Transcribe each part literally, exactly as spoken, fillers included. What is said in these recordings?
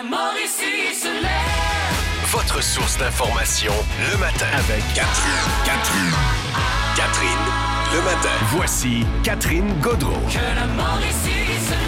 la Mauricie se lève. Votre source d'information le matin avec Catherine. Catherine. Catherine, le matin. Voici Catherine Gaudreau. Que la Mauricie se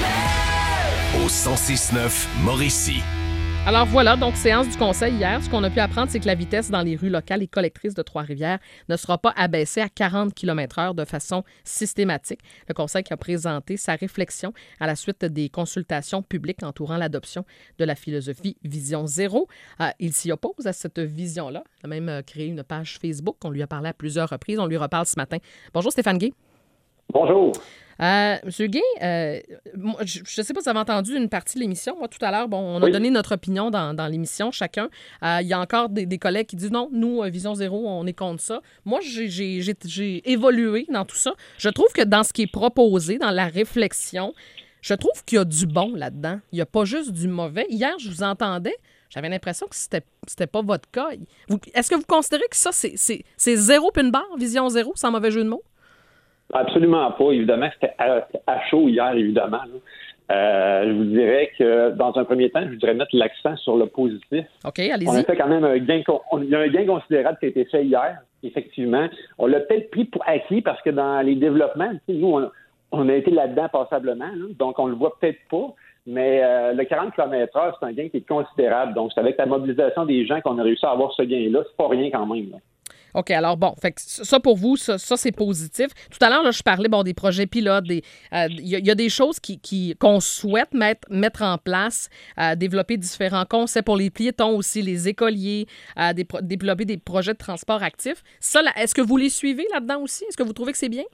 lève. Au cent six neuf Mauricie. Alors voilà, donc séance du Conseil hier. Ce qu'on a pu apprendre, c'est que la vitesse dans les rues locales et collectrices de Trois-Rivières ne sera pas abaissée à quarante kilomètres heure de façon systématique. Le Conseil qui a présenté sa réflexion à la suite des consultations publiques entourant l'adoption de la philosophie Vision Zéro. Euh, il s'y oppose à cette vision-là. Il a même euh, créé une page Facebook. On lui a parlé à plusieurs reprises. On lui reparle ce matin. Bonjour Stéphane Guay. Bonjour. Euh, Monsieur Guay, euh, moi, je ne sais pas si vous avez entendu une partie de l'émission. Moi, tout à l'heure, bon, on a Oui. donné notre opinion dans, dans l'émission, chacun. Euh, il y a encore des, des collègues qui disent non, nous, euh, Vision Zéro, on est contre ça. Moi, j'ai, j'ai, j'ai, j'ai évolué dans tout ça. Je trouve que dans ce qui est proposé, dans la réflexion, je trouve qu'il y a du bon là-dedans. Il n'y a pas juste du mauvais. Hier, je vous entendais. J'avais l'impression que c'était, c'était pas votre cas. Vous, est-ce que vous considérez que ça, c'est, c'est, c'est zéro puis une barre, Vision Zéro, sans mauvais jeu de mots? Absolument pas. Évidemment, c'était à, à chaud hier, évidemment. Euh, je vous dirais que, dans un premier temps, je voudrais mettre l'accent sur le positif. OK, allez-y. On a fait quand même un gain, on, il y a un gain considérable qui a été fait hier, effectivement. On l'a peut-être pris pour acquis parce que dans les développements, nous, on, on a été là-dedans passablement, là, donc on le voit peut-être pas. Mais euh, le quarante kilomètres heure, c'est un gain qui est considérable. Donc, c'est avec la mobilisation des gens qu'on a réussi à avoir ce gain-là. C'est pas rien quand même, là. OK, alors bon, fait que ça pour vous, ça, ça c'est positif. Tout à l'heure, là, je parlais bon, des projets pilotes, il euh, y, y a des choses qui, qui, qu'on souhaite mettre, mettre en place, euh, développer différents concepts pour les piétons aussi, les écoliers, euh, des, développer des projets de transport actif. Ça, là, est-ce que vous les suivez là-dedans aussi? Est-ce que vous trouvez que c'est bien?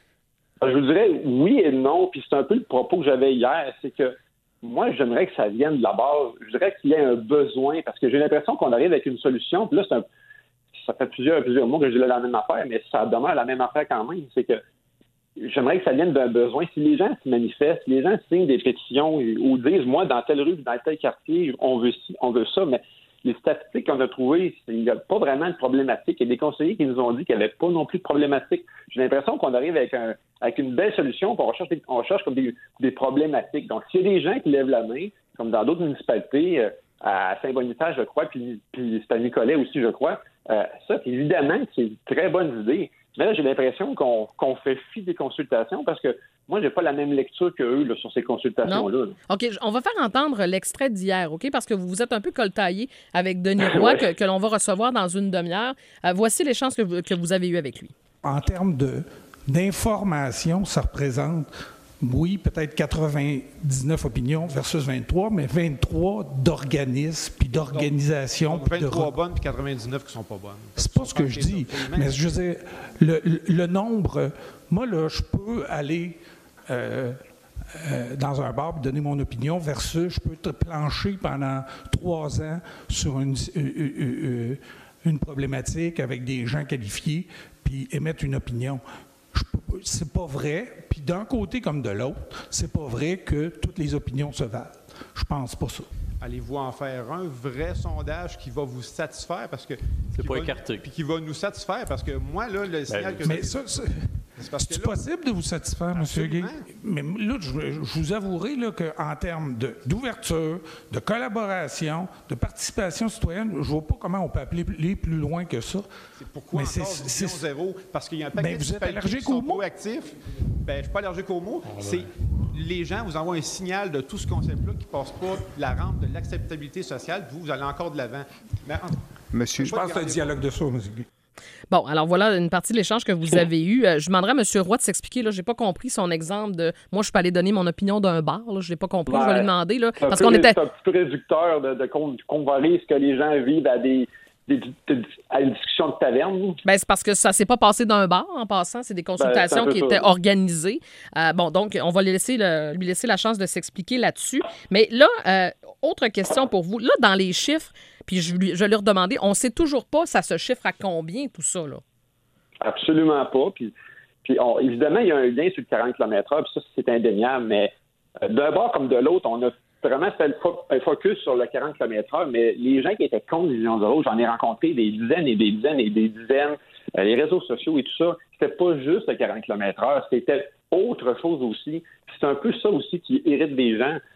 Je vous dirais oui et non, puis c'est un peu le propos que j'avais hier, c'est que moi, j'aimerais que ça vienne de la base. Je dirais qu'il y a un besoin, parce que j'ai l'impression qu'on arrive avec une solution, puis là, c'est un ça fait plusieurs, plusieurs mois que je dis la même affaire, mais ça demeure la même affaire quand même. C'est que j'aimerais que ça vienne d'un besoin. Si les gens se manifestent, si les gens signent des pétitions ou disent, moi, dans telle rue, dans tel quartier, on veut ci, on veut ça, mais les statistiques qu'on a trouvées, il n'y a pas vraiment de problématique. Il y a des conseillers qui nous ont dit qu'il n'y avait pas non plus de problématique. J'ai l'impression qu'on arrive avec, un, avec une belle solution, puis on cherche, on cherche comme des, des problématiques. Donc, s'il y a des gens qui lèvent la main, comme dans d'autres municipalités, euh, à Saint-Boniface, je crois, puis, puis c'est à Nicolet aussi, je crois, Euh, ça, évidemment, c'est une très bonne idée. Mais là, j'ai l'impression qu'on, qu'on fait fi des consultations parce que moi, j'ai pas la même lecture qu'eux là, sur ces consultations-là. Non? OK, on va faire entendre l'extrait d'hier, OK? Parce que vous vous êtes un peu coltaillé avec Denis Roy, Ouais. que, que l'on va recevoir dans une demi-heure. Euh, voici les chances que vous, que vous avez eues avec lui. En termes de, d'information, ça représente, oui, peut-être quatre-vingt-dix-neuf opinions versus vingt-trois, mais vingt-trois d'organismes puis d'organisations. Donc, vingt-trois de... bonnes puis quatre-vingt-dix-neuf qui sont pas bonnes. C'est pas ce que je dis, mais je veux dire, le, le, le nombre... Moi, là, je peux aller euh, euh, dans un bar et donner mon opinion versus je peux te plancher pendant trois ans sur une, euh, euh, euh, une problématique avec des gens qualifiés puis émettre une opinion. Je peux, c'est pas vrai, puis d'un côté comme de l'autre, c'est pas vrai que toutes les opinions se valent. Je pense pas ça. Allez-vous en faire un vrai sondage qui va vous satisfaire parce que c'est pas va, écarté. Puis qui va nous satisfaire parce que moi là le signal ben, que mais ça, ça c'est, parce c'est que là, possible de vous satisfaire, M. Guay. Mais là, je, je vous avouerai là, qu'en termes de, d'ouverture, de collaboration, de participation citoyenne, je ne vois pas comment on peut appeler plus loin que ça. C'est pourquoi mais encore c'est, Vision c'est, Zéro? Parce qu'il y a un paquet ben, de vous êtes municipalités allergique qui sont aux mots? proactifs. Ben, je ne suis pas allergique aux mots. C'est les gens vous envoient un signal de tout ce concept-là qui ne passe pas la rampe de l'acceptabilité sociale. Vous, vous allez encore de l'avant. Mais, Monsieur, je pense que c'est un dialogue de ça, M. Guay. Bon, alors voilà une partie de l'échange que vous avez eu. Euh, je demanderai à M. Roy de s'expliquer. Je n'ai pas compris son exemple de « moi, je peux aller donner mon opinion d'un bar ». Je ne l'ai pas compris. Ouais. Je vais lui demander. Là, c'est, parce un qu'on peu, était... c'est un petit peu réducteur de, de comparer ce que les gens vivent à des... Des, de, à une discussion de taverne. Ben, c'est parce que ça s'est pas passé d'un bar en passant. C'est des consultations ben, c'est qui ça. étaient organisées. Euh, bon, donc, on va lui laisser, le, lui laisser la chance de s'expliquer là-dessus. Mais là, euh, autre question pour vous. Là, dans les chiffres, puis je, lui, je lui ai redemandé, on sait toujours pas ça se chiffre à combien, tout ça, là? Absolument pas. Puis, puis on, évidemment, il y a un lien sur le quarante kilomètres heure, puis ça, c'est indéniable, mais euh, d'un bord comme de l'autre, on a vraiment fait un focus sur le quarante kilomètres heure, mais les gens qui étaient contre Vision Zéro, j'en ai rencontré des dizaines et des dizaines et des dizaines, euh, les réseaux sociaux et tout ça, c'était pas juste le quarante kilomètres heure, c'était autre chose aussi. C'est un peu ça aussi qui irrite des gens.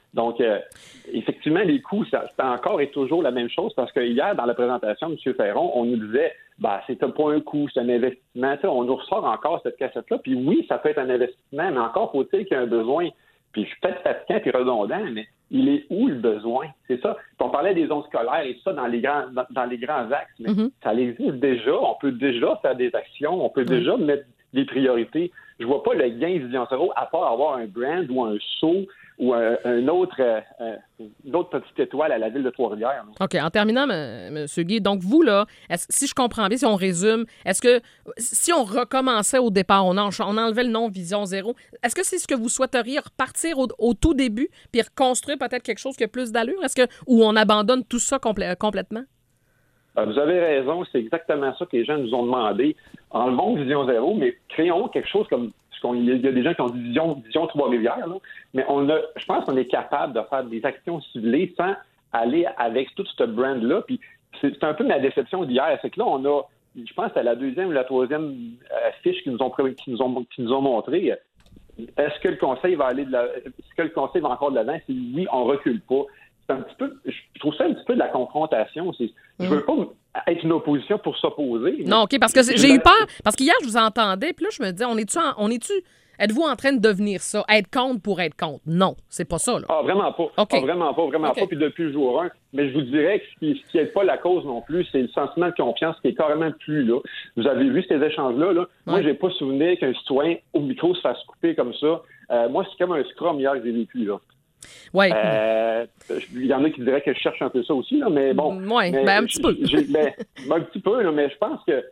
Donc, euh, effectivement, les coûts, ça, c'est encore et toujours la même chose parce que hier, dans la présentation, M. Ferron, on nous disait, bah, c'est pas un coût, c'est un investissement. T'sais, on nous ressort encore cette cassette-là. Puis oui, ça peut être un investissement, mais encore faut-il qu'il y ait un besoin. Puis je suis peut-être fatigant et redondant, mais il est où le besoin? C'est ça. Puis on parlait des zones scolaires et ça dans les grands dans, dans les grands axes, mais mm-hmm. ça existe déjà. On peut déjà faire des actions, on peut mm-hmm. déjà mettre des priorités. Je vois pas le gain Vision Zéro à part avoir un brand ou un saut ou un, un autre, euh, une autre petite étoile à la ville de Trois-Rivières. Là. OK. En terminant, M. Guy, donc vous, là, si je comprends bien, si on résume, est-ce que si on recommençait au départ, on, en, on enlevait le nom Vision Zéro, est-ce que c'est ce que vous souhaiteriez repartir au, au tout début puis reconstruire peut-être quelque chose qui a plus d'allure? Est-ce que ou on abandonne tout ça complè- complètement? Vous avez raison, c'est exactement ça que les gens nous ont demandé. Enlevons Vision Zéro, mais créons quelque chose comme... Il y a des gens qui ont dit Vision, Vision Trois-Rivières, là, mais on a, je pense qu'on est capable de faire des actions ciblées sans aller avec tout ce brand-là. Puis c'est, c'est un peu ma déception d'hier. C'est que là, on a, je pense que c'est la deuxième ou la troisième euh, fiche qu'ils nous ont, qui nous ont, qui nous ont montré. Est-ce que le conseil va aller de la, est-ce que le conseil va encore de l'avant? Si oui, on recule pas. C'est un petit peu, je trouve ça un petit peu de la confrontation. C'est, je veux pas être une opposition pour s'opposer. Non, OK, parce que j'ai la... eu peur. Parce qu'hier, je vous entendais, puis là, je me disais, on est-tu, en, on est-tu, êtes-vous en train de devenir ça? Être contre pour être contre? Non, c'est pas ça, là. Ah, vraiment pas. Okay. Ah, vraiment pas, vraiment okay. pas. Puis depuis le jour un. Mais je vous dirais que ce qui, ce qui aide pas la cause non plus, c'est le sentiment de confiance qui est carrément plus là. Vous avez vu ces échanges-là, là. Ouais. Moi, j'ai pas souvenir qu'un citoyen au micro se fasse couper comme ça. Euh, moi, c'est comme un scrum hier que j'ai vécu, là. Oui. Euh, il y en a qui diraient que je cherche un peu ça aussi, là, mais bon. Oui, ben un petit peu. ben, un petit peu, là, mais je pense que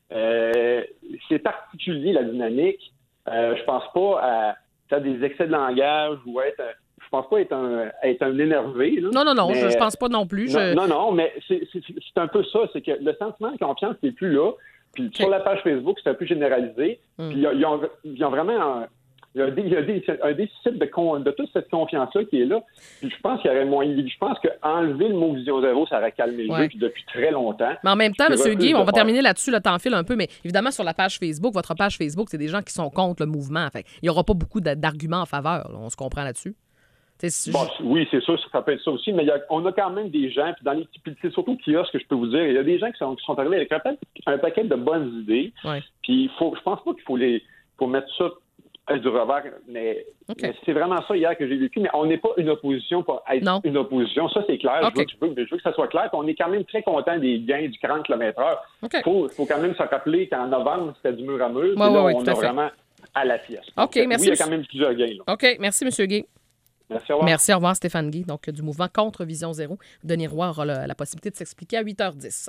euh, c'est particulier, la dynamique. Euh, je pense pas à faire des excès de langage ou être... Je pense pas être un, être un énervé. Là, non, non, non, mais, je, je pense pas non plus. Non, je... non, non, mais c'est, c'est, c'est un peu ça. C'est que le sentiment de confiance n'est plus là. Puis okay. sur la page Facebook, c'est un peu généralisé. Mm. Puis ils ont, ils ont vraiment... Un, Il y a, des, il y a des, un déficit de, con, de toute cette confiance-là qui est là. Puis je pense qu'il y aurait moyen. Je pense qu'enlever le mot Vision Zéro, ça aurait calmé le ouais. jeu puis depuis très longtemps. Mais en même temps, M. Guy, on va terminer là-dessus, le temps file un peu, mais évidemment, sur la page Facebook, votre page Facebook, c'est des gens qui sont contre le mouvement. Fait, il n'y aura pas beaucoup d'arguments en faveur. Là, on se comprend là-dessus. Si bon, je... Oui, c'est sûr, ça peut être ça aussi, mais il y a, on a quand même des gens, puis dans les c'est surtout kiosques que je peux vous dire, il y a des gens qui sont, qui sont arrivés avec un, un paquet de bonnes idées. Ouais. Puis faut, je pense pas qu'il faut les faut mettre ça du revers, mais, okay. mais c'est vraiment ça hier que j'ai vécu. Mais on n'est pas une opposition pour être non. une opposition. Ça, c'est clair. Okay. Je, veux, je, veux, je veux que ça soit clair. Puis on est quand même très content des gains du quarante kilomètres heure. Il okay. faut, faut quand même se rappeler qu'en novembre, c'était du mur à mur. Ouais, puis là, ouais, ouais, on est vraiment à la pièce. OK, donc, merci. Oui, il y a quand même plusieurs gains. Là. OK, merci, M. Guy. Merci, au revoir. Merci, au revoir, Stéphane Guy, donc du mouvement contre Vision Zéro. Denis Roy aura la, la possibilité de s'expliquer à huit heures dix.